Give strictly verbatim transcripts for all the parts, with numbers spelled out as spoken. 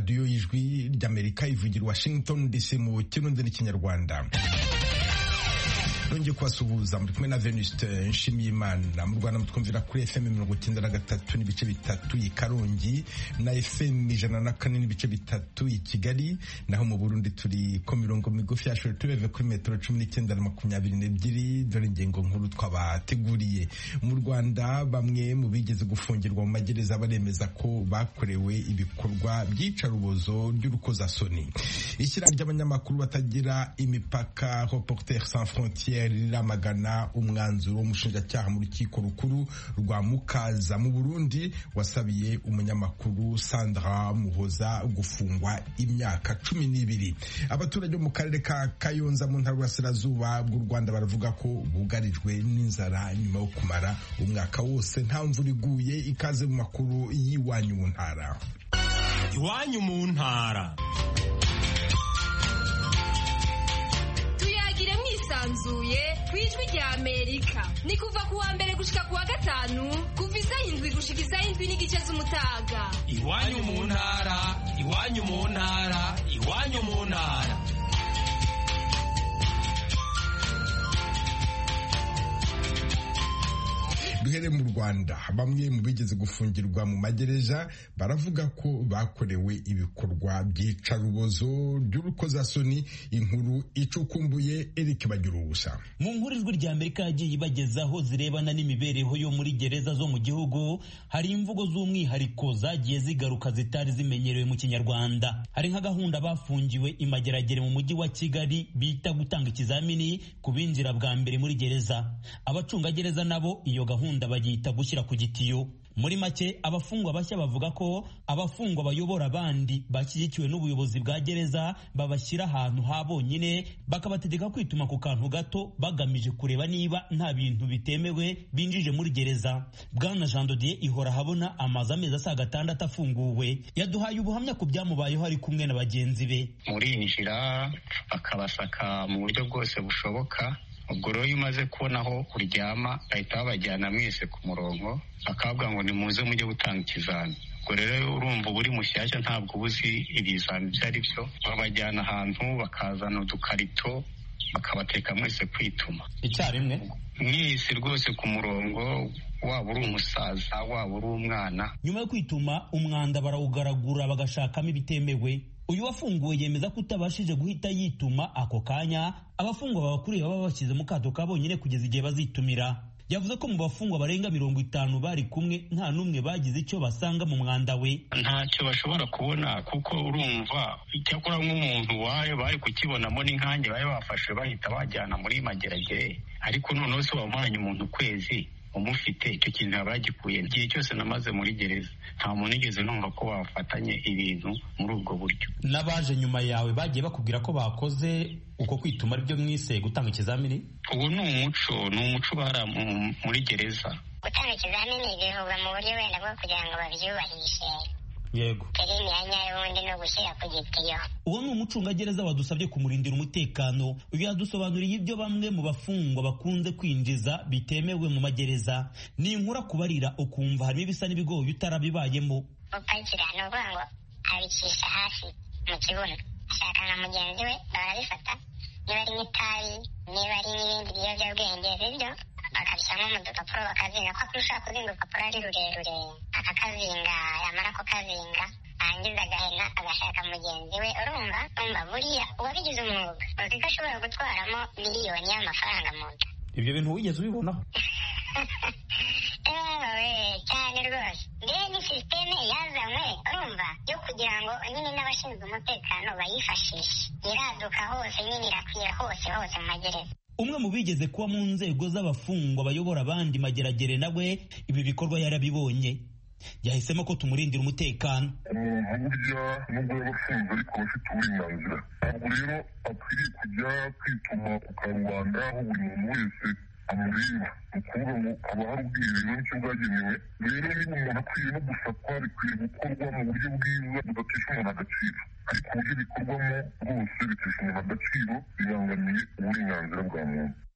radiyo y'ijwi ry'Amerika ivugira Washington D C mu kirundi n'ikinyarwanda. Nongeye kubasuhuza muri kumwe na Venuste Nshimiyimana. Mu Rwanda mutwumvira kuri F M mirongo icyenda na gatatu n'ibice bitatu i Karongi na F M ijana na kane n'ibice bitatu i Kigali, naho mu Burundi turi ku mirongo migufi ya shortwave kuri metero cumi n'icyenda na makumyabiri n'ebyiri. Dore ingingo nkuru twabateguriye. Mu Rwanda bamwe mu bigeze gufungirwa mu magereza baremeza ko bakorewe ibikorwa by'icarubozo ry'urukozasoni. Ishyirahamwe ry'abanyamakuru batagira imipaka Reporters sans frontières riramagana umwanzuro w'umushinjacyaha mu rukiko rukuru rwa Mukaza mu Burundi wasabiye umunyamakuru Sandra Muhoza gufungwa imyaka cumi n'ibiri. Abaturage bo mu karere ka Kayonza mu ntara y'Uburasirazuba bw'u Rwanda baravuga ko bugarijwe n'inzara nyuma yo kumara umwaka wose nta mvura iguye. Ikaze mu makuru y'iwanyu mu ntara. Iwanyu mu ntara. Sanzuye kwijwi rya Amerika ni kuva kuwa mbere gushika kuwa gatanu kuva isaha indwi gushika isaha indwi n'igice z'umutaga. Iwanyu mu ntara, iwanyu mu ntara, iwanyu mu ntara. Duhere mu Rwanda, bamwe mu bigeze gufungirwa mu magereza baravuga ko bakorewe ibikorwa by'icarubozo ry'urukozasoni. Inkuru icukumbuye Eric Bagiruwubusa. Mu nkuru ijwi rya Amerika yagiye ibagezaho zirebana n'imibereho yo muri gereza zo mu gihugu, hari imvugo z'umwihariko zagiye zigaruka zitari zimenyerewe mu Kinyarwanda. Hari nka gahunda bafungiwe imageragere mu mujyi wa Kigali bita gutanga ikizamini ku binjira bwa mbere muri gereza. Abacungagereza nabo iyo gahunda bagihita gushyira ku gitiyo. Muri make abafungwa bashya bavuga ko abafungwa bayobora abandi bashyigikiwe n'ubuyobozi bwa gereza babashyira ahantu ha bonyine bakabategeka kwituma ku kantu gato bagamije kureba niba nta bintu bitemewe binjije muri gereza. Bwana Jean Dodier ihora habona amazi amezi asaga atandatu afunguwe yaduhaye ubuhamya ku byamubayeho ari kumwe na bagenzi be. Murinjira bakabasaka mu buryo bwose bushoboka. Ubwo rero iyo umaze kubona aho uryama bahita babajyana mwese ku murongo bakavuga ngo nimuze mujye gutanga ikizami. Ubwo rero urumva buri mushyashya ntabwo ubuzi ibizami ibyo ari byo, babajyana ahantu bakazana udukarito bakabateka mwese kwituma icyarimwe mwese rwose ku murongo, waba uri umusaza waba uri umwana. Nyuma yo kwituma umwanda barawugaragura bagashakamo ibitemewe. Uyu wafunguwe yemeza ko utabashije guhita yituma ako kanya abafungwa babakuriye baba bashyize mu kato ka bonyine kugeza igihe bazitumira. Yavuze ko mu bafungwa barenga mirongo itanu bari kumwe nta n'umwe bagize icyo basanga mu mwanda we. Ntacyo bashobora kubona kuko urumva icyakora nk'umuntu wayo bari kukibonamo n'inkange bari bafashe bahita bajyana muri mageragere, ariko noneho se wamanye umuntu ukwezi umufite icyo kintu abagikuye. Igihe cyose namaze muri gereza nta muntu igeze numva ko bafatanye ibintu muri ubwo buryo. N'abaje nyuma yawe bagiye bakubwira ko bakoze uko kwituma aribyo mwise gutanga ikizamini? Ubu ni umuco ni umuco bara muri gereza. Gutanga ikizamini bivugwa mu buryo wenda bwo kugira ngo babyubahishe. Yego. Teri imyanya y'ubundi no gushyira ku gitiyo. Uwo ni umucungagereza wadusabye kumurindira umutekano. Uyu yadusobanuriye ibyo bamwe mu bafungwa bakunze kwinjiza bitemewe mu magereza. Ni inkura kubarira ukumva harimo ibisa n'ibigoye utarabibayemo. Upakira ni ukuvuga ngo abicisha hasi mu kibuno, ashaka na mugenzi we barabifata, niba ari nk'itabi niba ari n'ibindi biyobyabwenge bibyo bakabishyiramo mu dupapuro bakazinga, ko ushaka kuzinga urupapuro ari rurerure akakazinga, yamara kukazinga arangiza agahena agashaka mugenzi we. Urumva urumva buriya uwabigize umwuga uzi ko ashobora gutwaramo miliyoni y'amafaranga mu nda. Ibyo bintu wigeze ubibonaho? eee cyane rwose. Mbere ni sisiteme yazanywe urumva yo kugira ngo nyine n'abashinzwe umutekano bayifashishe, iraduka hose nyine irakwira hose hose mu magereza. Umwe mu bigeze kuba mu nzego z'abafungwa bayobora abandi mageragere nawe ibi bikorwa yarabibonye. Yahisemo ko tumurindira umutekano. Umuntu burya nubwo yaba afunze ariko aba afite uburenganzira, ntabwo rero akwiriye kujya kwituma ku karubanda aho buri muntu wese amureba. Ni ukuvuga ngo haba hari ubwiherero nicyo bwagenewe. Rero niba umuntu akwiye no gusakwa bikwiye gukorwa mu buryo bwiza budatesha umuntu agaciro, ariko uburyo bikorwamo rwose bitesha umuntu agaciro, bibangamiye uburenganzira bwa muntu.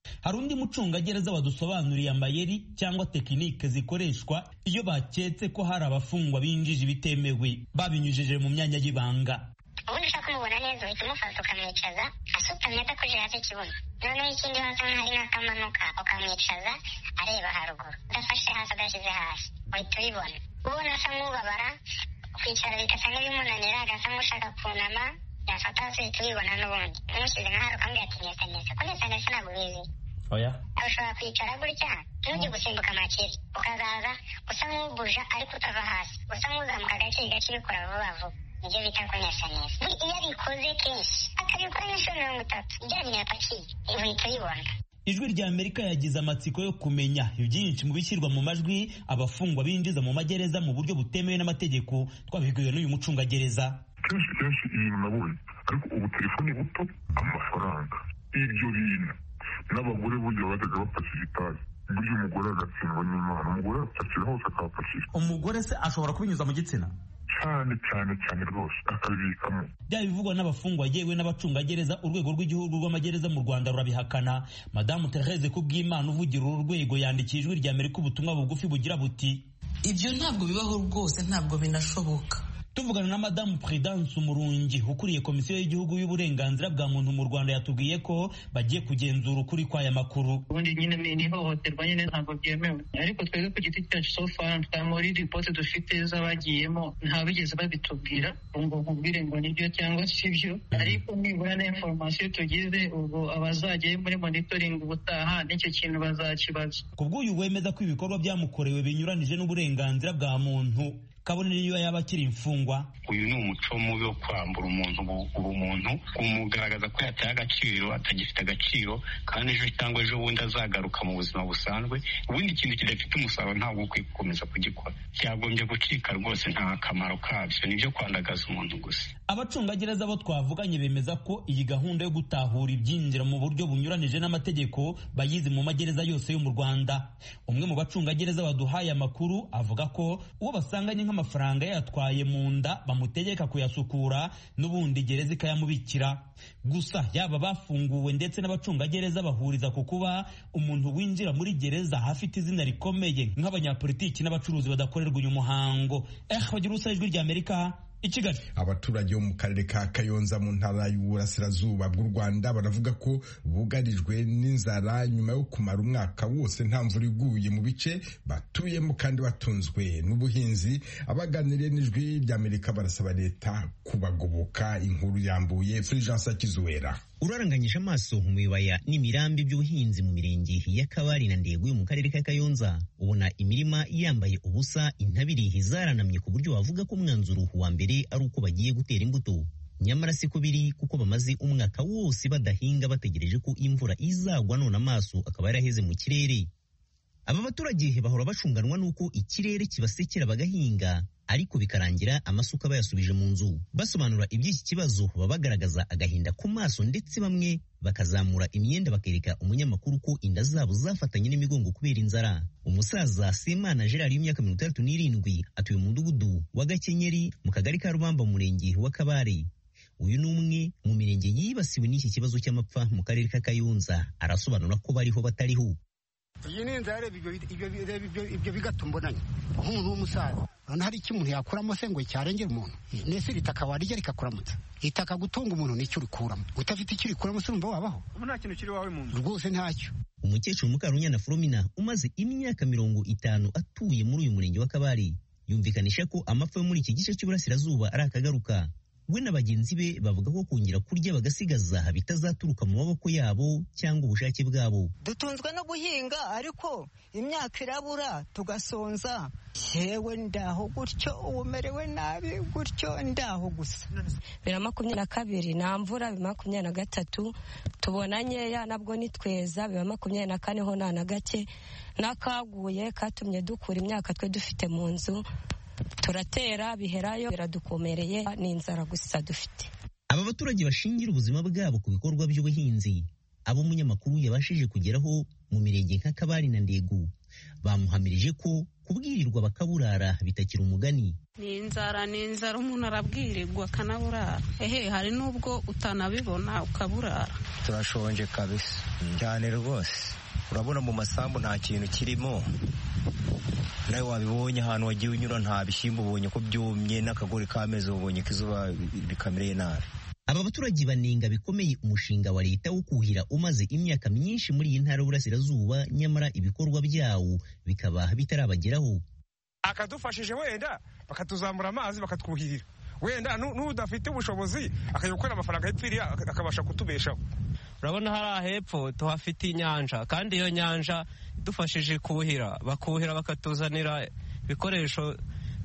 Hari undi mucungagereza wadusobanuriye amayeri cyangwa tekinike zikoreshwa iyo baketse ko hari abafungwa binjije ibitemewe babinyujije mu myanya y'ibanga. Ubundi ushaka kumubona neza uhita umufata ukamwicaza asutamye adakojeje hasi ikibuno, noneho ikindi hasa nk'ahari nk'akamanuka ukamwicaza areba haruguru, udafashe hasi adashyize hasi uhita ubibona. Ubona asa nk'ubabara kwicara bigasa nk'ibimunanira agasa nk'ushaka kunama yafata hasi uhita ubibona. N'ubundi umushyize nk'ahari ukambwira ati nesa nesa ko nesa nesa ntabwo ubizi. Oya, ushobora kwicara gutya ntujye gusimbuka amakiri ukazaza usa nk'ubuja ariko utava hasi, usa nk'uzamuka gake gake ubikora vuba vuba, nibyo bita kunesa neza. Iyo abikoze kenshi akabikora nk'inshuro mirongo itatu bya bintu yapakiye uhita ubibona. Ijwi rya Amerika yagize amatsiko yo kumenya ibyinshi mu bishyirwa mu majwi abafungwa binjiza mu magereza mu buryo butemewe n'amategeko. Twabibwiwe n'uyu mucungagereza. Kenshi kenshi ibintu nabonye, ariko ubu telefoni buto, amafaranga, ibyo bintu n'abagore burya bajyaga bapakira itabi, burya umugore agatsindwa n'Imana, umugore apakira hose akahapakira. Umugore se ashobora kubinyuza mu gitsina? Cyane cyane cyane rwose akabibikamo. Byaba bivugwa n'abafungwa yewe n'abacungagereza, urwego rw'igihugu rw'amagereza mu Rwanda rurabihakana. Madamu Therese Kubwimana uvugira uru rwego yandikiye Ijwi rya Amerika ubutumwa bugufi bugira buti ibyo ntabwo bibaho rwose, ntabwo binashoboka. Tuvugana na Madamu Prudence Umurungi ukuriye Komisiyo y'Igihugu y'Uburenganzira bwa Muntu mu Rwanda yatubwiye ko bagiye kugenzura ukuri kw'aya makuru. Ubundi nyine ni ihohoterwa nyine ntabwo byemewe, ariko twebwe ku giti cyacu so far twa muri report dufite z'abagiyemo nta bigeze babitubwira ngo nkubwire ngo nibyo cyangwa si byo, ariko nibura na information tugize ubwo abazajya muri monitoring ubutaha n'icyo kintu bazakibaza. Kubw'uyu wemeza ko ibikorwa byamukorewe binyuranije n'uburenganzira bwa muntu, kabone niyo yaba akiri imfungwa. Uyu ni umuco mubi wo kwambura umuntu ubumuntu, kumugaragaza ko yataye agaciro, atagifite agaciro, kandi ejo cyangwa ejo bundi azagaruka mu buzima busanzwe. Ubundi ikintu kidafite umusaruro ntabwo ukwiye gukomeza kugikora, cyagombye gucika rwose, nta kamaro kabyo, nibyo kwandagaza umuntu gusa. Abacungagereza bo twavuganye bemeza ko iyi gahunda yo gutahura ibyinjira mu buryo bunyuranije n'amategeko bayizi mu magereza yose yo mu Rwanda. Umwe mu bacungagereza baduhaye amakuru avuga ko uwo basanganye amafaranga yatwaye mu nda bamutegeka kuyasukura n'ubundi gereza ikayamubikira. Gusa yaba bafunguwe ndetse n'abacungagereza bahuriza ku kuba umuntu winjira muri gereza hafite izina rikomeye nk'abanyapolitiki n'abacuruzi badakorerwa uyu muhango. Eh, bagira ubusa Ijwi rya Amerika i Kigali. Abaturage bo mu karere ka Kayonza mu ntara y'Uburasirazuba bw'u Rwanda baravuga ko bugarijwe n'inzara nyuma yo kumara umwaka wose nta mvura iguye mu bice batuyemo kandi batunzwe n'ubuhinzi. Abaganiriye n'Ijwi rya Amerika barasaba leta kubagoboka. Inkuru yambuye Fulgence Kizuwera. Uraranganyije amaso mu bibaya n'imirambi by'ubuhinzi mu mirenge ya Kabari na Ndego yo mu karere ka Kayonza, ubona imirima yambaye ubusa, intabire zaranamye ku buryo wavuga ko umwanzuro wa mbere ari uko bagiye gutera imbuto. Nyamara siko biri, kuko bamaze umwaka wose badahinga bategereje ko imvura izagwa, none amaso akaba yaraheze mu kirere. Aba baturage bahora bashunganwa n'uko ikirere kibasekera bagahinga, ariko bikarangira amasuka bayasubije mu nzu. Basobanura iby'iki kibazo baba bagaragaza agahinda ku maso, ndetse bamwe bakazamura imyenda bakereka umunyamakuru ko inda zabo zafatanye n'imigongo kubera inzara. Umusaza Semana Gerard y'imyaka mirongo itandatu n'irindwi atuye mu mudugudu wa Gakenyeri mu kagari ka Rubamba mu murenge wa Kabare. Uyu ni umwe mu mirenge yibasiwe n'iki kibazo cy'amapfa mu karere ka Kayonza. Arasobanura ko bariho batariho. Iyi ni inzara, ibyo bigatumbonanye nk'umuntu w'umusaza. None hari icyo umuntu yakuramo se ngo cyarengera umuntu? Nese ritaka warija rikakuramutsa, itaka gutunga umuntu nicyo urikuramo. Utafite icyo urikuramo se urumva wabaho? Ubu nta kintu kiri wawe mu nzu rwose, ntacyo. Umukecuru Mukarunyana Flomina umaze imyaka mirongo itanu atuye muri uyu murenge wa Kabari yumvikanisha ko amapfa yo muri iki gice cy'Uburasirazuba ari akagaruka. We na bagenzi be bavuga ko kongera kurya bagasigaza bitazaturuka mu maboko yabo cyangwa ubushake bwabo. Dutunzwe no guhinga, ariko imyaka irabura tugasonza. Yewe ndaho gutyo, umerewe nabi gutyo, ndaho gusa. Bira makumyabiri na kabiri nta mvura, bira makumyabiri na gatatu tubona nkeya, nabwo ni tweza. Bira makumyabiri na kane ho nta na gake, n'akaguye katumye dukura imyaka twe dufite mu nzu. Turatera biherayo, biradukomereye, n'inzara gusa dufite. Aba baturage bashingira ubuzima bwabo ku bikorwa by'ubuhinzi abo umunyamakuru yabashije kugeraho mu mirenge nka Kabari na Ndego bamuhamirije ko kubwirirwa bakaburara bitakira umugani. Ni inzara ni inzara umuntu arabwirirwa akanaburara. Ehe hari nubwo utanabibona ukaburara. Turashonje kabisa cyane rwose. Urabona mu masambu nta kintu kirimo, nawe wabibonye ahantu wagiye unyura nta bishyimbo ubonye ko byumye, n'akagori kameze ubonye ko izuba bikamereye nabi. Aba baturage banenga bikomeye umushinga wa leta wo kuhira umaze imyaka myinshi muri iyi ntara y'Uburasirazuba, nyamara ibikorwa byawo bikaba bitarabageraho. Akadufashije wenda bakatuzamura amazi bakatwuhirira, wenda n'udafite ubushobozi akajya gukora amafaranga y'ipfiriye akabasha kutubeshaho. Urabona hari hepfo tuhafite inyanja, kandi iyo nyanja idufashije kuhira, bakuhira bakatuzanira ibikoresho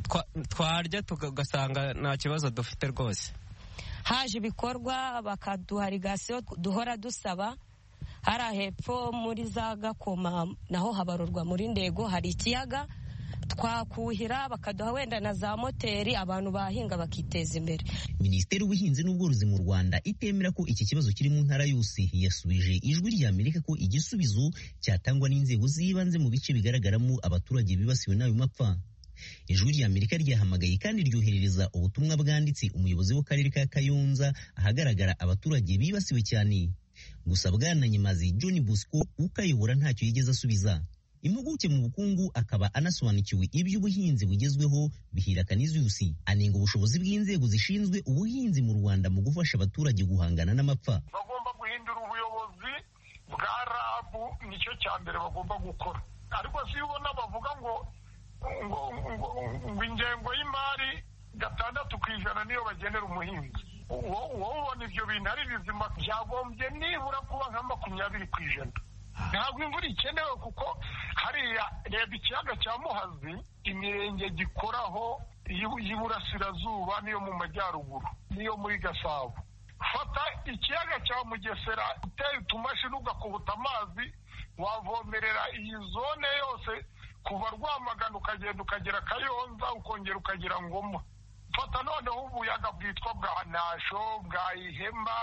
twarya tugasanga nta kibazo dufite rwose. Haje ibikorwa bakaduha rigasiyo duhora dusaba. Hari hepfo muri za Gakoma naho habarurwa muri Ndego hari ikiyaga twakuhira bakaduha wenda na za moteri abantu bahinga bakiteza imbere. Minisiteri y'Ubuhinzi n'Ubworozi mu Rwanda itemera ko iki kibazo kiri mu ntara yose, yasubije Ijwi rya Amerika ko igisubizo cyatangwa n'inzego z'ibanze mu bice bigaragaramo abaturage bibasiwe n'ayo mapfa. Ijwi rya Amerika ryahamagaye kandi ryoherereza ubutumwa bwanditse umuyobozi w'akarere ka Kayonza ahagaragara abaturage bibasiwe cyane. Gusa Bwana Nyimazi John Bosco ukayobora ntacyo yigeze asubiza. Impuguke mu bukungu akaba anasobanukiwe iby'ubuhinzi bugezweho Bihira Canisius anenga ubushobozi bw'inzego zishinzwe ubuhinzi mu Rwanda mu gufasha abaturage guhangana n'amapfa. Bagomba guhindura ubuyobozi bwa R A B, nicyo cya mbere bagomba gukora. Ariko si ubona bavuga ngo ngo ngo ingengo y'imari gatandatu ku ijana niyo bagenera umuhinzi. Wowe ubona ibyo bintu ari bizima, byagombye nibura kuba nka makumyabiri ku ijana. Ntabwo imvura ikenewe kuko hariya reba ikiyaga cya Muhazi, imirenge gikoraho y'Iburasirazuba niyo mu majyaruguru niyo muri Gasabo. Fata ikiyaga cya Mugesera uteye utumashini ugakubuta amazi, wavomerera iyi zone yose kuva Rwamagana ukagenda ukagera Kayonza ukongera ukagera Ngoma. Fata noneho ubuyaga bwitwa bwa Nasho, bwa Ihema,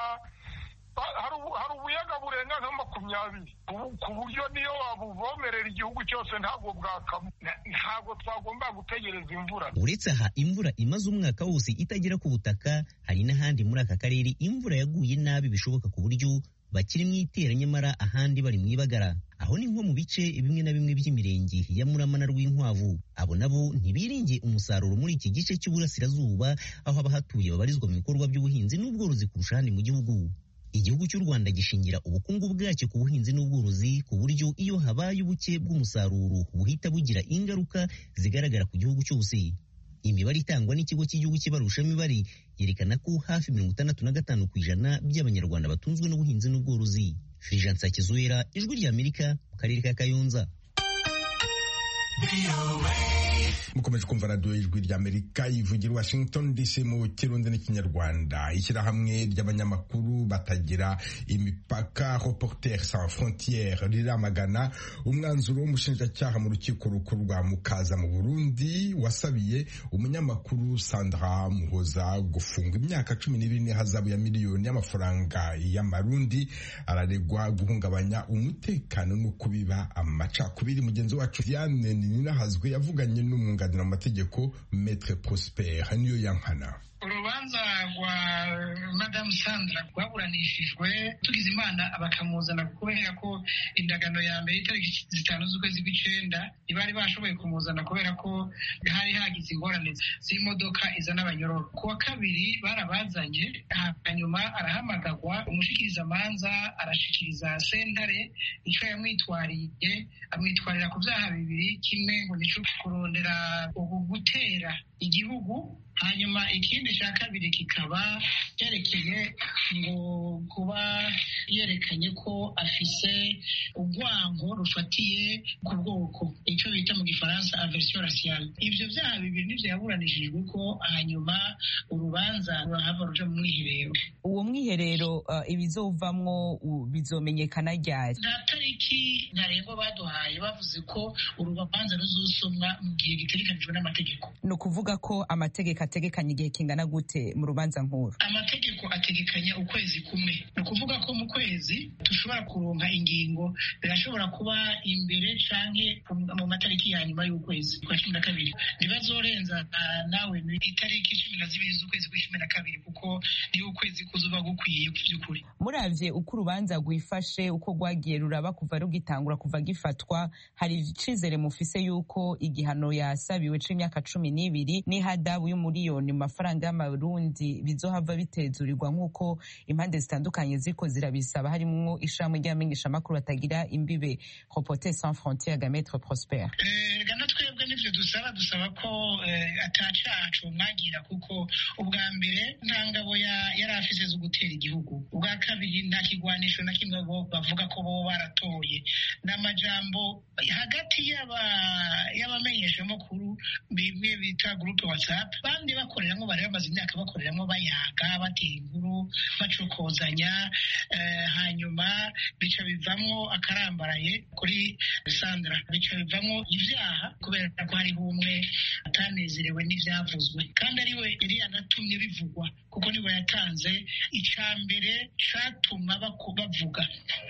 hari ubuyaga burenga nka makumyabiri ku buryo niyo wabuvomerera igihugu cyose ntabwo bwakama. Ntabwo twagomba gutegereza imvura. Uretse aha imvura imaze umwaka wose itagera ku butaka, hari n'ahandi muri aka karere imvura yaguye nabi bishoboka ku buryo bakiri mu itera nyamara ahandi bari mu ibagara. Aho ni nko mu bice bimwe na bimwe by'imirenge ya Murama na Rwinkwavu. Abo nabo ntibiringiye umusaruro muri iki gice cy'Uburasirazuba, aho abahatuye babarizwa mu bikorwa by'ubuhinzi n'ubworozi kurusha ahandi mu gihugu. Igihugu cy'u Rwanda gishingira ubukungu bwacyo ku buhinzi n'ubworozi, ku buryo iyo habaye ubuke bw'umusaruro buhita bugira ingaruka zigaragara ku gihugu cyose. Imibare itangwa n'ikigo cy'igihugu cy'ibarushamibare yerekana ko hafi mirongo itandatu na gatanu ku ijana by'Abanyarwanda batunzwe n'ubuhinzi n'ubworozi. Fulgence Hakizwera, Ijwi rya Amerika, mu karere ka Kayonza. mukomeje kumva radiyo y'Ijwi ry'Amerika ivugira Washington D C mu Kirundi n'Ikinyarwanda. Ishyirahamwe ry'abanyamakuru batagira imipaka Reporters sans frontières riramagana umwanzuro w'umushinjacyaha mu rukiko rukuru rwa Mukaza mu Burundi wasabiye umunyamakuru Sandra Muhoza gufungwa imyaka cumi n'ibiri n'ihazabu ya miliyoni y'amafaranga y'amarundi. Araregwa guhungabanya umutekano no kubiba amacakubiri. Mugenzi wacu Diane Ninahazwe yavuganye n'umwunganira mu mategeko Maître Prosper niyo yankana. Urubanza rwa Madame Sandra rwaburanishijwe tugize imana abakamuzana kubera ko indagano ya mbere itariki zitanu z'ukwezi kw'icenda ibari bashoboye kumuzana kubera ko hari hagize ingorane z'imodoka izana abanyororo. Ku wa kabiri barabazanye, hanyuma arahamagagwa, umushikiriza amanza arashikiriza sentare ico yamwitwariye, amwitwarira ku vyaha bibiri, kimwe ngo nico kurondera ubu gutera igihugu, hanyuma ikindi cya kabiri kikaba cyerekeye ngo kuba yerekanye ko afise urwango rufatiye ku bwoko, icyo bita mu gifaransa aversion raciale. Ibyo byaha bibiri nivyo yaburanishijwe ko hanyuma urubanza rurahava ruja mu mwiherero. Uwo mwiherero uh, ibizovamwo uh, bizomenyekana ryari? Nta tariki ntarengwa baduhaye, bavuze ko urubanza ruzosomwa mu gihe gitegekanijwe n'amategeko. No kuvuga ko amategeko ategekanya igihe kingana gute mu rubanza nkuru? Amategeko ategekanya ukwezi kumwe, ni ukuvuga ko mu kwezi dushobora kuronka ingingo, birashobora kuba imbere canke mu matariki ya nyuma y'ukwezi kwa cumi na kabiri. Ntibazorenza nawe itariki cumi na zibiri z'ukwezi kwa cumi na kabiri kuko niyo ukwezi kuzuba gukwiye by'ukuri. Muravye uko urubanza rwifashe, uko rwagiye ruraba kuva rugitangura kuva gifatwa, hari icizere mufise yuko igihano yasabiwe c'imyaka cumi n'ibiri n'ihadabu y'umuriyoni mu mafaranga y'amarundi bizohava bitezurirwa nk'uko impande zitandukanye ziko zirabisaba, harimwo ishami ry'abamenyeshamakuru batagira imbibe Reporters sans frontières ga Maître Prosper? Gana twebwe nivyo dusaba, dusaba ko atacacu mwagira, kuko ubwa mbere nta ngabo yari afise zo gutera igihugu, ubwa kabiri nta kigwanisho na kimwe bavuga ko bo baratoye, n'amajambo hagati y'abamenyeshamakuru bimwe bita groupe WhatsApp bandi bakoreramo, bari bamaze imyaka bakoreramo, bayaga batera inkuru bacokozanya, hanyuma bica bivamwo akarambaraye kuri Sandra, bica bivamwo ivyaha kubera ko hariho umwe atanezerewe n'ivyavuzwe, kandi ariwe yari yanatumye bivugwa kuko niwe yatanze ica mbere catuma bavuga.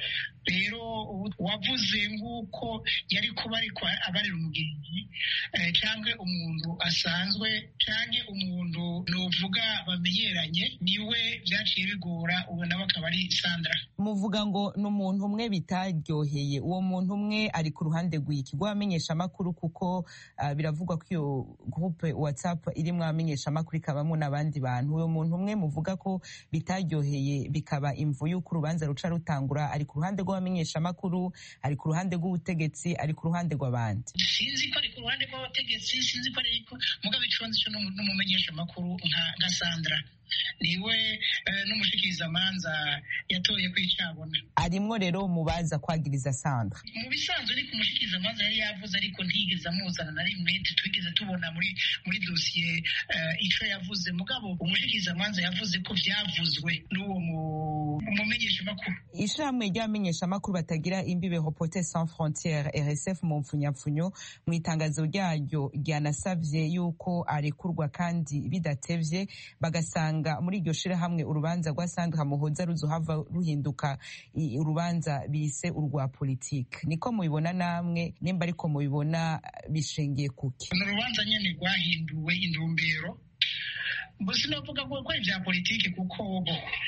Rero wavuze nk'uko yari kuba ariko abarira umugenzi cyangwa umuntu asanzwe cyangwa umuntu novuga bamenyeranye, niwe byaciye bigora, ubu nawe akaba ari Sandra. Muvuga ngo ni umuntu umwe bitaryoheye, uwo muntu umwe ari ku ruhande rw'iki rw'abamenyeshamakuru, kuko uh, biravugwa ko iyo groupe WhatsApp irimwo abamenyeshamakuru ikabamwo n'abandi bantu. Uwo muntu umwe muvuga ko bitaryoheye bikaba imvu y'uko urubanza ruca rutangura, ari ku ruhande rw'abamenyeshamakuru, ari ku ruhande rw'ubutegetsi, ari ku ruhande rw'abandi? Sinzi ko ari ku ruhande rw'abategetsi, sinzi ko ari mugabe iconze cyo n'umumenyeshamakuru nka Sandra, niwe n'umushikirizamanza yatoye kwicabona. Arimwo rero mubaza kwagiriza Sandra. Mu bisanzwe ariko umushikirizamanza yari yavuze, ariko ntigeze amuzana na rimwe, twigeze tubona muri muri dosiye ico yavuze, mugabo umushikirizamanza yavuze ko vyavuzwe n'uwo mumenyeshamakuru. Ishamwe ry'abamenyeshamakuru batagira imbibe Reporters sans frontières R S F mu mpfunyapfunyo, mu itangazo ryaryo ryanasavye yuko arekurwa kandi bidatevye, bagasanga muri iryo shirahamwe urubanza rwa Sandra Muhoza ruzohava ruhinduka urubanza bise urwa politike. Niko mubibona namwe? Nimba ariko mubibona bishingiye kuki? Urubanza nyene rwahinduwe intumbero, sinavuga ko ari ibya politike kuko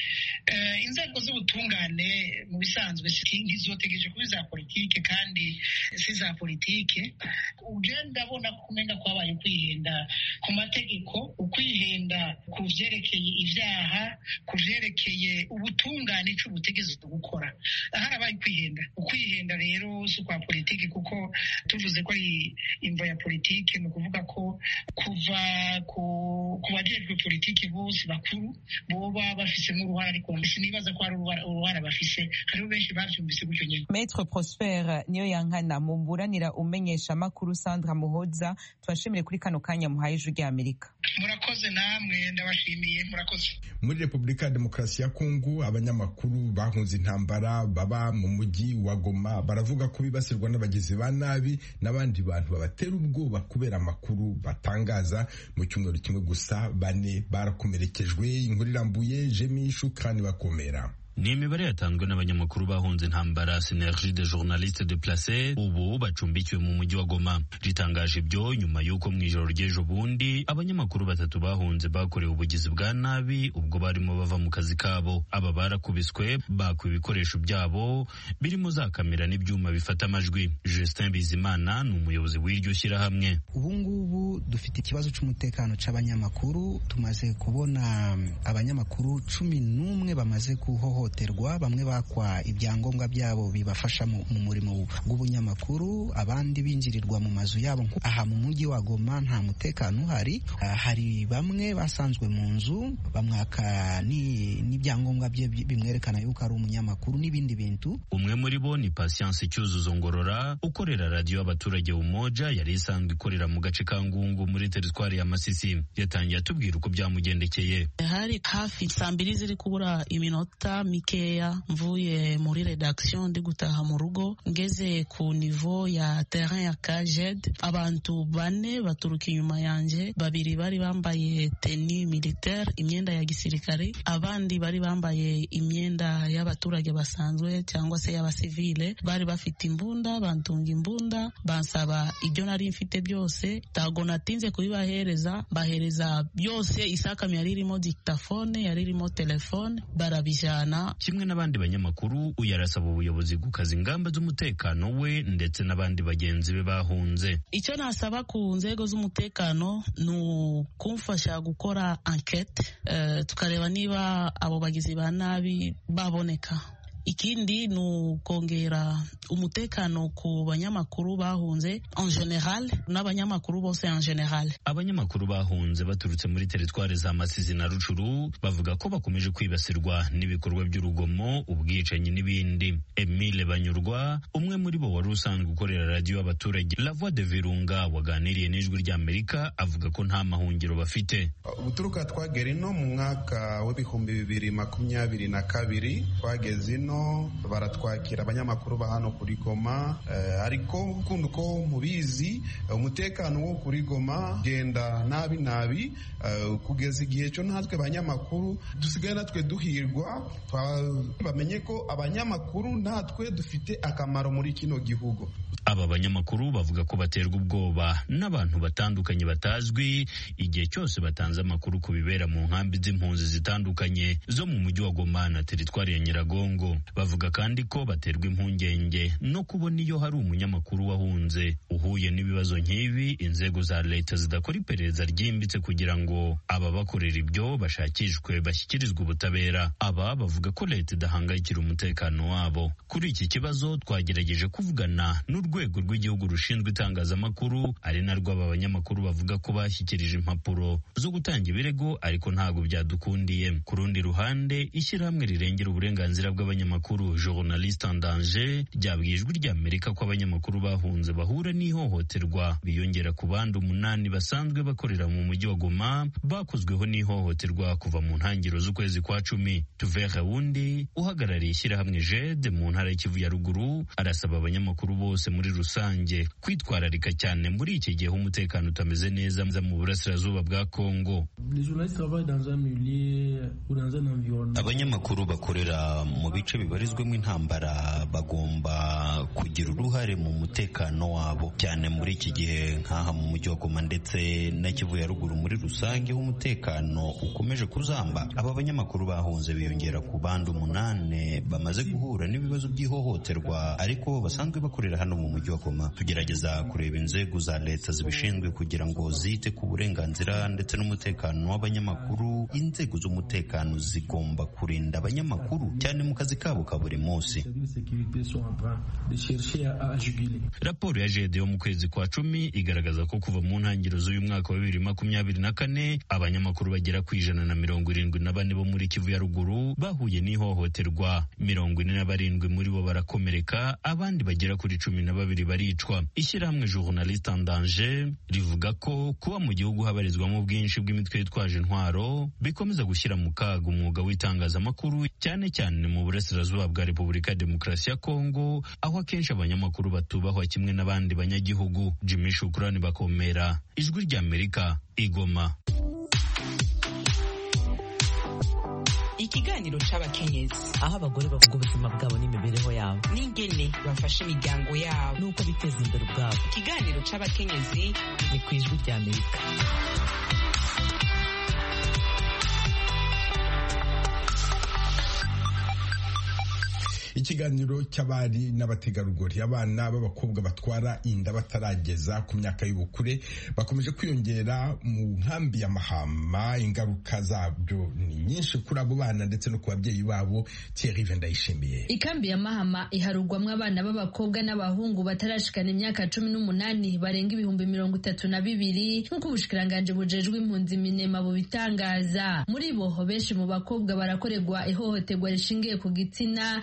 inzego z'ubutungane mu bisanzwe ntizotegereje kuba iza politike kandi si za politike. Ugenda ndabona kumenga kwabaye ukwihenda ku mategeko, ukwihenda ku vyerekeye ivyaha, ku vyerekeye ubutungane ico butegezwe gukora, harabaye ukwihenda. Ukwihenda rero si kwa politike, kuko tuvuze ko ari imvo ya politike, ni ukuvuga ko kuva ku bajejwe politike bose bakuru boba bafisemo uruhara, ariko sinibaza ko hari uruhara bafise, hariho benshi bavyumvise gutyo nyene. Maître Prosper niyo yankana muburanira umenyesha makuru Sandra Muhoza, twashimire kuri kano kanya muhaye ijwi ry'Amerika. Murakoze namwe, ndabashimiye, murakoze. Muri Republika ya Demokarasi ya Kongo, abanyamakuru bahunze intambara baba mu mujyi wa Goma baravuga ko bibasirwa n'abagizi ba nabi n'abandi bantu babatera ubwoba kubera amakuru batangaza. Mu cyumweru kimwe gusa bane barakomerekejwe. Inkuru irambuye Jemi Shukrani bakomera. Ni imibare yatanzwe n'abanyamakuru bahunze intambara Synergie des journalistes déplacés ubu bacumbikiwe mu mujyi wa Goma. Ritangaje ibyo nyuma y'uko mu ijoro ry'ejo bundi abanyamakuru batatu bahunze bakorewe ubugizi bwa nabi ubwo barimo bava mu kazi kabo. Aba barakubiswe, bakwa ibikoresho byabo birimo za kamera n'ibyuma bifata amajwi. Justin Bizimana ni umuyobozi w'iryo shyirahamwe. Ubu ngubu dufite ikibazo cy'umutekano c'abanyamakuru, tumaze kubona abanyamakuru cumi n'umwe bamaze kuhoho terwa, bamwe bakwa ibyangombwa byabo bibafasha mu murimo w'ubunyamakuru, abandi binjirirwa mu mazu yabo. Aha mu mujyi wa Goma nta mutekano uhari, hari bamwe basanzwe mu nzu bamwaka n'ibyangombwa bye bimwerekana yuko ari umunyamakuru n'ibindi bintu. Umwe muri bo ni Patience Cyuzuzo Ngorora ukorera radio y'abaturage Umoja, yari isanzwe ikorera mu gace ka Ngungu. n'abahungu muri teritwari ya Masisi. Yatangiye atubwira uko byamugendekeye. Hari hafi saa mbiri ziri kubura iminota mikeya mvuye muri redaction ndi gutaha mu rugo, ngeze ku niveau ya terrain ya Kajed, abantu bane baturuka inyuma yanje, babiri bari bambaye tenue militaire, imyenda ya gisirikare, abandi bari bambaye imyenda y'abaturage basanzwe cyangwa se y'abasivile, bari bafite imbunda, bantunga imbunda, bansaba ibyo nari mfite byose, tago natinze kubibahereza, bahereza byose, isakami yari irimo dictaphone, yari irimo telefone, barabijana. Kimwe n'abandi banyamakuru, uyarasaba ubuyobozi gukaza ingamba z'umutekano we ndetse n'abandi bagenzi be bahunze. Icyo nasaba ku nzego z'umutekano ni kumfasha gukora enquete, uh, tukareba niba abo bagizi ba nabi baboneka. Ikindi ni ukongera umutekano ku banyamakuru bahunze en general n'abanyamakuru bose en general. Abanyamakuru bahunze baturutse muri teritwari za Masisi na Rucuru bavuga ko bakomeje kwibasirwa n'ibikorwa by'urugomo, ubwicanyi n'ibindi. Emile Banyurwa, umwe muri bo wari usanzwe gukorera radio y'abaturage La Voix de Virunga, waganiriye n'ijwi ry'Amerika, avuga ko nta mahungiro bafite. Ubuturuka twagera ino mu mwaka w'ibihumbi bibiri makumyabiri na kabiri, twageze ino baratwakira abanyamakuru ba hano kuri Goma, eh, ariko kundi ko mubizi umutekano wo kuri Goma genda nabi nabi, uh, kugeza igihe cyo natwe abanyamakuru dusigaye natwe duhirwa, bamenye ko abanyamakuru natwe dufite akamaro muri kino gihugu. Aba banyamakuru bavuga ko baterwa ubwoba n'abantu batandukanye batazwi igihe cyose batanze amakuru ku bibera mu nkambi z'impunzi zitandukanye zo mu mujyi wa Goma na teritwari ya Nyiragongo. Bavuga kandi ko baterwa impungenge no kubona iyo hari umunyamakuru wahunze uhuye n'ibibazo nk'ibi, inzego za leta zidakora iperereza ryimbitse kugira ngo aba bakorera ibyo bashakishwe bashyikirizwe ubutabera. Aba bavuga ko leta idahangayikira umutekano wabo. Kuri iki kibazo twagerageje kuvugana n'urwego rw'igihugu rushinzwe itangazamakuru, ari narwo aba banyamakuru bavuga ko bashyikirije impapuro zo gutanga ibirego, ariko ntabwo byadukundiye. Ku rundi ruhande, ishyirahamwe rirengera uburenganzira bw'abanyamakuru Journaliste en Danger ryabwiye ijwi ry'Amerika ko abanyamakuru bahunze bahura n'ihohoterwa biyongera ku bandi umunani basanzwe bakorera mu mujyi wa Goma bakozweho n'ihohoterwa kuva mu ntangiriro z'ukwezi kwa cumi. Tuvere wundi uhagarariye ishyirahamwe J E D mu ntara y'Ikivu ya ruguru arasaba abanyamakuru bose muri rusange kwitwararika cyane muri iki gihe umutekano utameze neza mu burasirazuba bwa Kongo. Abanyamakuru bakorera mu bice bibarizwamo intambara bagomba kugira uruhare mu mutekano wabo, cyane muri iki gihe nk'aha mu mujyi wa Goma ndetse na Kivu ya ruguru muri rusange umutekano ukomeje kuzamba. Aba banyamakuru bahunze biyongera ku bandi umunane bamaze guhura n'ibibazo by'ihohoterwa ariko basanzwe bakorera hano mu mujyi wa Goma. Tugerageza kureba inzego za leta zibishinzwe kugira ngo zite ku burenganzira ndetse n'umutekano w'abanyamakuru. Inzego z'umutekano zigomba kurinda abanyamakuru cyane mu kazi kabo ka buri munsi. Raporo ya J E D yo mu kwezi kwa cumi igaragaza ko kuva mu ntangiriro z'uyu mwaka wa bibiri makumyabiri na kane abanyamakuru bagera ku ijana na mirongo irindwi na bane bo muri Kivu ya ruguru bahuye n'ihohoterwa, mirongo ine na barindwi muri bo barakomereka, abandi bagera kuri cumi na babiri baricwa. Ishyirahamwe Journaliste en Danger rivuga ko kuba mu gihugu habarizwamo ubwinshi bw'imitwe yitwaje intwaro bikomeza gushyira mu kaga umwuga w'itangazamakuru, cyane cyane mu burasirazuba bwa Repubulika ya Demokarasi ya Kongo, aho akenshi abanyamakuru batubahwa kimwe n'abandi banyagihugu. Jimmy Shukrani Bakomera, ijwi ry'Amerika, Igoma. Ikiganiro c'abakenyezi, aho abagore bavuga ubuzima bwabo n'imibereho yabo n'ingene bafasha imiryango yabo n'uko biteza imbere ubwabo. Ikiganiro c'abakenyezi ni ku ijwi ry'Amerika. Ikiganiro cy'abari n'abategarugori, abana b'abakobwa batwara inda batarageza ku myaka y'ubukure bakomeje kwiyongera mu nkambi ya Mahama. Ingaruka zabyo ni nyinshi kuri abo bana ndetse no ku babyeyi babo. Thierry Vendayishimiye. Ikambi ya Mahama iharugwamwo abana b'abakobwa n'abahungu batarashikana imyaka cumi n'umunani barenga ibihumbi mirongo itatu na bibiri nk'uko ubushikiranganje bujejwe impunzi Minema bubitangaza. Muri bo benshi mu bakobwa barakorerwa ihohoterwa rishingiye ku gitsina bigatuma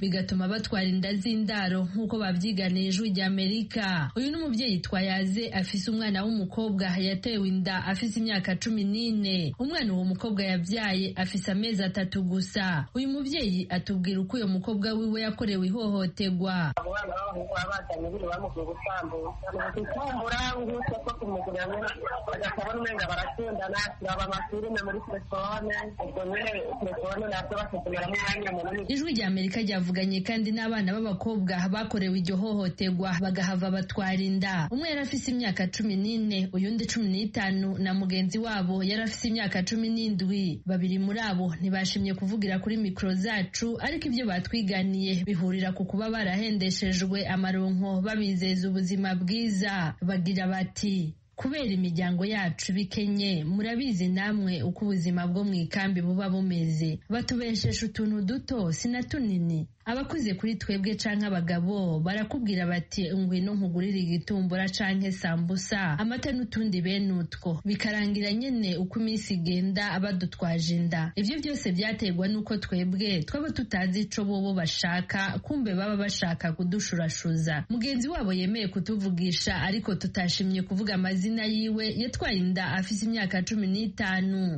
bigatuma batwara inda z'indaro nk'uko babyiganiye ijwi rya Amerika. Uyu ni umubyeyi Twayaze afise umwana w'umukobwa yatewe inda afise imyaka cumi n'ine. Umwana uwo mukobwa yabyaye afise amezi atatu gusa. Uyu mubyeyi atubwira uko uyo mukobwa wiwe yakorewe ihohoterwa. Abana b'abahungu babazanye biri bamugiye gutambuka ikumbura ngutse ko kumugurira bagasaba n'umenga barakundana turaba amafilime muri telefone ubwo nyine telefone nabyo bakatumira mu mwanya munini. Ijwi rya Amerika ryavuganye kandi n'abana b'abakobwa bakorewe iryo hohoterwa bagahava batwara inda. Umwe yari afise imyaka cumi n'ine, uyundi cumi n'itanu na mugenzi wabo yari afise imyaka cumi n'indwi. Babiri muri abo ntibashimye kuvugira kuri mikro zacu, ariko ibyo batwiganiye bihurira ku kuba barahendeshejwe amaronko babizeza ubuzima bwiza. Bagira bati kubera imiryango yacu bikenye, murabizi namwe uko ubuzima bwo mu ikambi buba bumeze, batubeshesha utuntu duto sina tunini. Abakuze kuri twebwe canke abagabo barakubwira bati ngwino nkugurira igitumbura canke sambusa, amata n'utundi bene utwo, bikarangira nyene uko iminsi igenda abadutwaje inda. Ivyo byose byaterwa nuko twebwe twaba tutazi ico bobo bashaka, kumbe baba bashaka kudushurashuza. Mugenzi wabo yemeye kutuvugisha ariko tutashimye kuvuga amazina yiwe, yatwaye inda afise imyaka cumi n'itanu.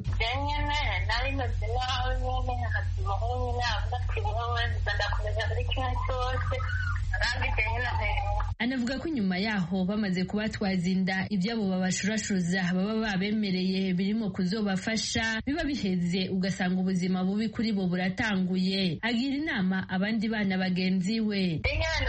Anavuga ko inyuma yaho bamaze kubatwaza inda ibyabo babashurashuza baba babemereye birimo kuzobafasha biba biheze, ugasanga ubuzima bubi kuri bo buratanguye. Agira inama abandi bana bagenzi we.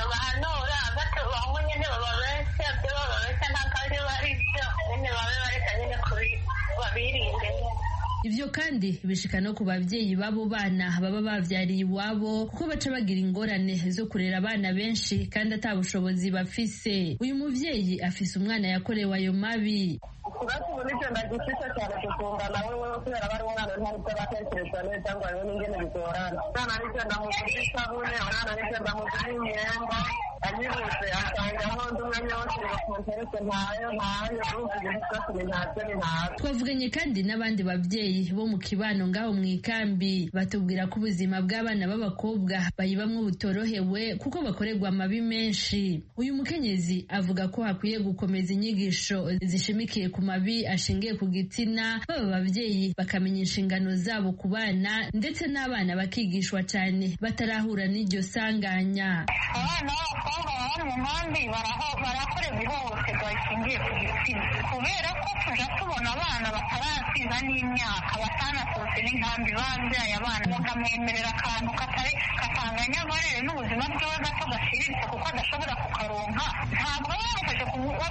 Ivyo kandi bishika no ku bavyeyi babo bana baba bavyariye iwabo, kuko baca bagira ingorane zo kurera abana benshi kandi ata bushobozi bafise. Uyu muvyeyi afise umwana yakorewe ayo mabi. Ikibazo muri cyo ndagifite cyane gukundana wewe kubera bari umwana ntari byo batekereza neza ngo ariwe n'ingene bigorana. Umwana ariko ndamugurira isabune, umwana ariko ndamugurira imyenda, anyibutse asanga aho ndi umwanya wose bakonterese ntayo ntayo urumva ibintu byose ni ntacyo ni ntabyo. Twavuganye kandi n'abandi bavyeyi bo mu kibano ngaho mu ikambi, batubwira ko ubuzima bw'abana b'abakobwa bayibamwo butorohewe kuko bakorerwa amabi menshi. Uyu mukenyezi avuga ko hakwiye gukomeza inyigisho zishimikiye ku mabi ashingiye ku gitsina, baba abavyeyi bakamenya inshingano zabo ku bana, ndetse n'abana bakigishwa cyane batarahura n'iryo sanganya. Abana b'abakobwa bari mu nkambi barakorerwa ihohoterwa rishingiye ku gitsina, kubera ko tuja tubona abana batarasiza n'imyaka batanasohotse n'inkambi babyaye abana, umuntu amwemerera akantu katanganya amarere n'ubuzima bwiwe gato gashiriritse kuko adashobora kukaronka. Ntabwo bamufashe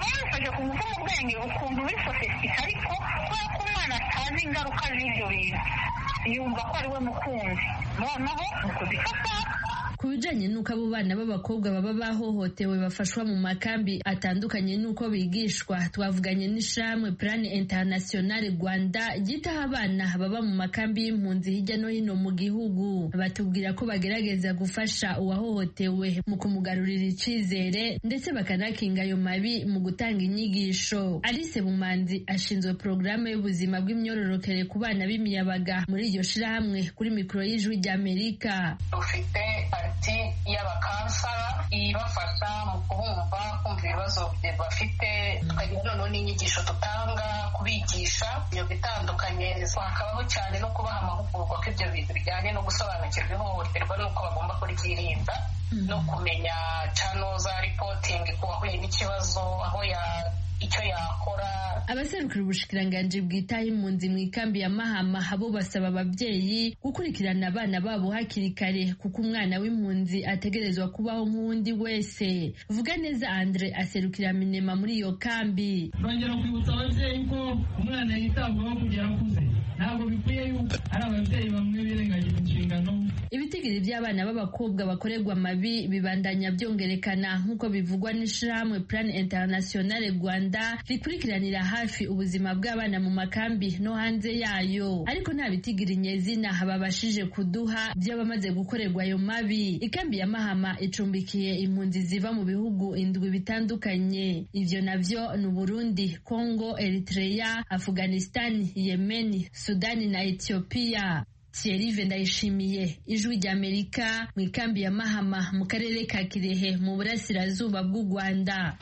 ku ngufu mu bwenge ukuntu biri sosiyete, ariko kubera ko umwana atazi ingaruka z'ibyo bintu yumva ko ari we mukunzi, noneho ni kuzifata. Ku bijanye n'uko abo bana b'abakobwa baba bahohotewe bafashwa mu makambi atandukanye n'uko bigishwa, twavuganye n'ishamwe Plan International Rwanda ryitaho abana baba mu makambi y'impunzi hirya no hino mu gihugu. Batubwira ko bagerageza gufasha uwahohotewe mu kumugarurira icizere, ndetse bakanakinga ayo mabi mu gutanga inyigisho. Alice Bumanzi ashinzwe porogaramu y'ubuzima bw'imyororokere ku bana b'imiyabaga muri iryo shirahamwe, kuri mikoro y'ijwi rya Amerika. Ufite parti y'abakansara ibafasha mu kubumva, kumva ibibazo bafite, tukagira noneho n'inyigisho dutanga kubigisha iyo bitandukanye. Hakabaho cyane no kubaha amahugurwa ko ibyo bintu bijyanye no gusobanukirwa ihohoterwa n'uko bagomba kuryirinda, no kumenya channel za reporting ku wahuye n'ikibazo, aho ya icyo yakora. Abaserukira ubushikiranganji bwitaho impunzi mu ikambi ya Mahama abo basaba abavyeyi gukurikirana abana babo hakiri kare, kuko umwana w'impunzi ategerezwa kubaho nk'uwundi wese. Vuga neza Andre aserukira Minema muri iyo kambi. Bongera kwibutsa abavyeyi ko umwana yitabwaho kugera akuze, ntabwo bikwiye yuko ari abavyeyi bamwe birengagiza inshingano. Ibitigiri by'abana b'abakobwa bakorerwa amabi bibandanya byongerekana nk'uko bivugwa n'ishirahamwe Plan International Rwanda rikurikiranira hafi ubuzima bw'abana mu makambi no hanze yayo, ariko nta bitigiri nyezina babashije kuduha by'abamaze gukorerwa ayo mabi. Ikambi ya Mahama icumbikiye impunzi ziva mu bihugu indwi bitandukanye, ivyo navyo ni Burundi, Congo, Eritrea, Afghanistan, Yemen, Sudani na Ethiopia. Thierry Vendayishimiye, Ijwi ry'Amerika, mu ikambi ya Mahama mu karere ka Kirehe mu burasirazuba bw'u Rwanda.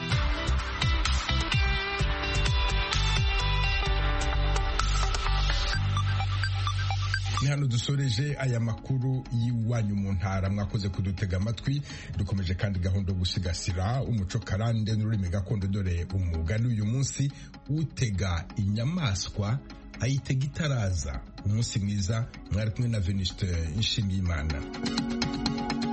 Ni hano dusoreje aya makuru y'iwanyu mu ntara. Mwakoze kudutega amatwi. Dukomeje kandi gahunda yo gusigasira umuco karande n'ururimi gakondo, dore umugani uyu munsi: utega inyamaswa ayitega itaraza. Umunsi mwiza. Mwari kumwe na Venuste Nshimiyimana.